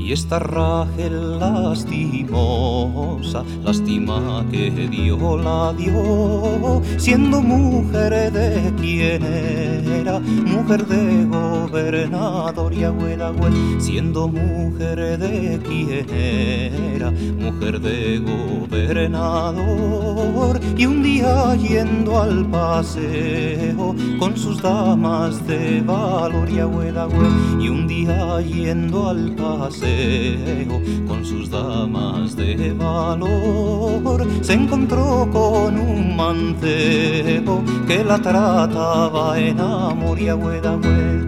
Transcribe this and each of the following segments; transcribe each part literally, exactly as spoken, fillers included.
Y esta Rachel lastimosa, lástima que dio la dio, siendo mujer de quien era, mujer de gobernador y agüedagüe, siendo mujer de quien era, mujer de gobernador. Y un día yendo al paseo con sus damas de valor y agüedagüe, y un día yendo al paseo con sus damas de valor, se encontró con un mancebo que la trataba en amor y agüedagüe.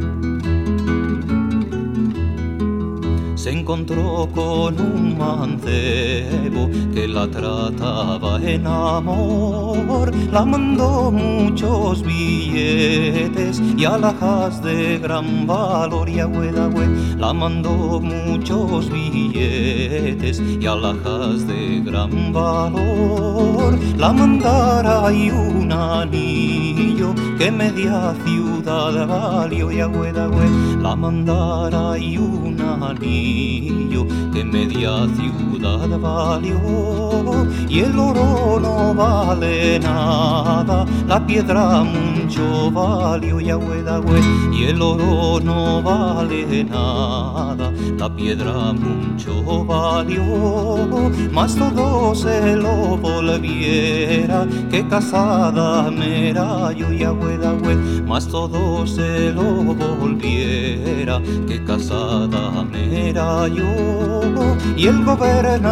Se encontró con un mancebo que la trataba en amor, la mandó muchos billetes y alhajas de gran valor y agüedagüe, la mandó muchos billetes y alhajas de gran valor, la mandara y un anillo que media ciudad valió y agüedagüe, la mandara y un anillo que media ciudad valió. Y el oro no vale nada, la piedra mucho valió y agüedagüe, y el oro no vale nada, la piedra mucho valió. Mas todo se lo volviera que casada me era yo y agüedagüe, mas todo se lo volviera que casada me era yo. Y el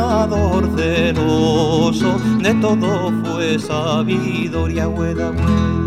gobernador celoso de todo fue sabidor y agüedagüe.